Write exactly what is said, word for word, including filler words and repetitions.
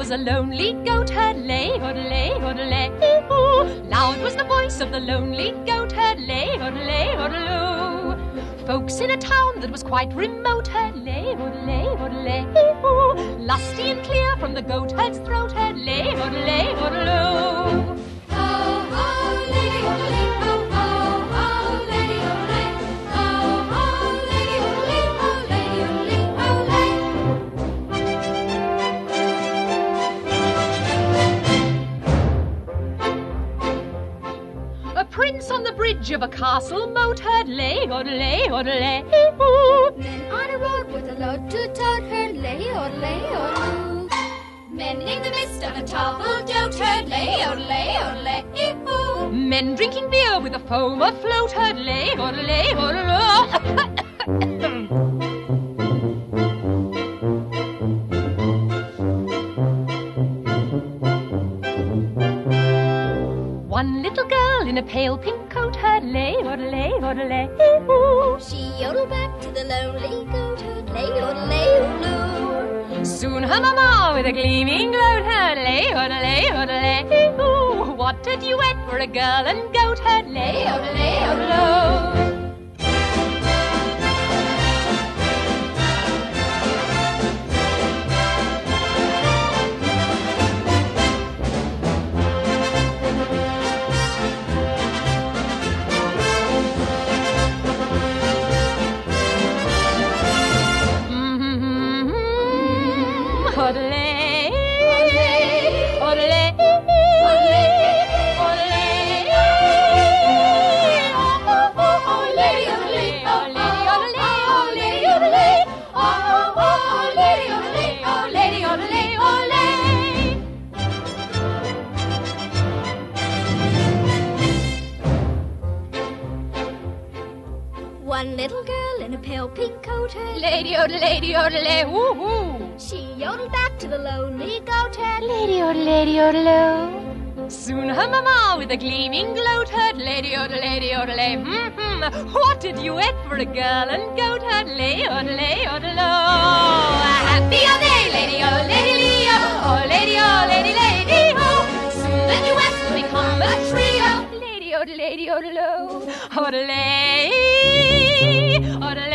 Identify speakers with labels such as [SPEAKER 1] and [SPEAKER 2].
[SPEAKER 1] was a lonely goat herd, lay, odelay, odelay, ooh. Loud was the voice of the lonely goat herd, lay, odelay, odeloo. Folks in a town that was quite remote herd, lay, odelay, odelay, ooh. Lusty and clear from the goat herd's throat herd, lay, odelay, odeloo. Prince on the bridge of a castle moat heard, lay, odelay, odelay, ooh.
[SPEAKER 2] Men on a road with a load to tote heard, lay, odelay, odeloo. Men in the midst of a table d'oat heard, lay, odelay, odelay, ooh.
[SPEAKER 1] Men drinking beer with a foam afloat heard, lay, odelay, odeloo. One little girl in a pale pink coat heard, lay, odelay, odelay, ooh.
[SPEAKER 2] She yodeled back to the lonely goat herd, lay, odelay, odeloo.
[SPEAKER 1] Soon her mama with a gleaming gloat heard, lay, odelay, odelay, ooh. What a duet for a girl and goat heard, lay, odelay, odeloo. Odelay, odelay, odelay, odelay, oh, oh, oh, lady, odelay, oh, lady, odelay, oh, lady, odelay, oh, oh, lady, odelay, oh, lady, odelay, odelay.
[SPEAKER 2] One little girl in a pale pink coat heard,
[SPEAKER 1] Lady, odelay, lady, odelay, woo-hoo.
[SPEAKER 2] She yodeled back to the lonely goat herd,
[SPEAKER 1] Lady, odelay, lady, odelay. Soon her mama with a gleaming gloat heard, lady, odelay, lady, odelay, hmm-hmm. What a duet for a girl and goat heard, lady, odelay, odelay. Happy all day, lady, oh, lady, leo, oh, lady, oh, lady, lady, ho. Soon the duets will become a trio, lady, odelay, lady, odelay, odelay, odelay.